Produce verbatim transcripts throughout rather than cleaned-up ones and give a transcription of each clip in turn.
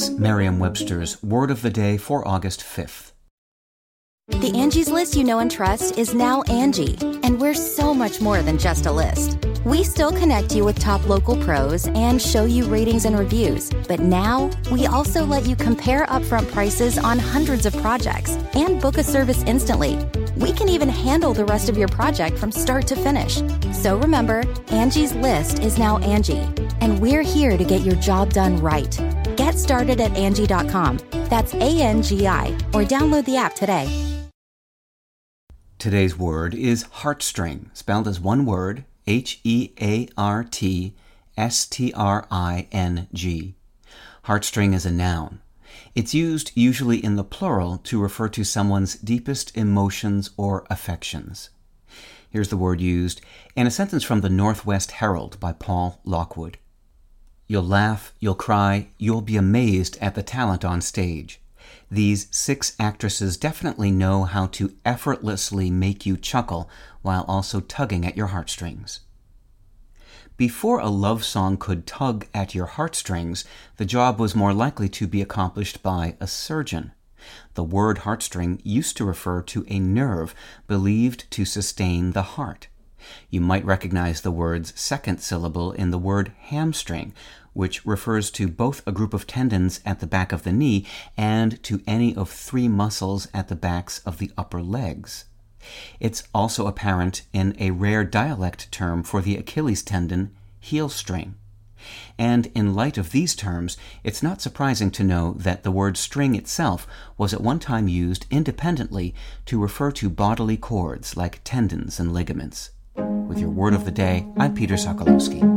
That's Merriam-Webster's Word of the Day for August fifth. The Angie's List you know and trust is now Angie, and we're so much more than just a list. We still connect you with top local pros and show you ratings and reviews, but now we also let you compare upfront prices on hundreds of projects and book a service instantly. We can even handle the rest of your project from start to finish. So remember, Angie's List is now Angie, and we're here to get your job done right. Get started at Angie dot com. That's A N G I, or download the app today. Today's word is heartstring, spelled as one word, H E A R T S T R I N G. Heartstring is a noun. It's used usually in the plural to refer to someone's deepest emotions or affections. Here's the word used in a sentence from the Northwest Herald by Paul Lockwood. You'll laugh, you'll cry, you'll be amazed at the talent on stage. These six actresses definitely know how to effortlessly make you chuckle while also tugging at your heartstrings. Before a love song could tug at your heartstrings, the job was more likely to be accomplished by a surgeon. The word heartstring used to refer to a nerve believed to sustain the heart. You might recognize the word's second syllable in the word hamstring, which refers to both a group of tendons at the back of the knee and to any of three muscles at the backs of the upper legs. It's also apparent in a rare dialect term for the Achilles tendon, heel string. And in light of these terms, it's not surprising to know that the word string itself was at one time used independently to refer to bodily cords like tendons and ligaments. With your Word of the Day, I'm Peter Sokolowski.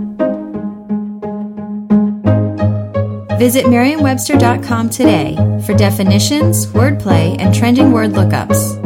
Visit Merriam Webster dot com today for definitions, wordplay, and trending word lookups.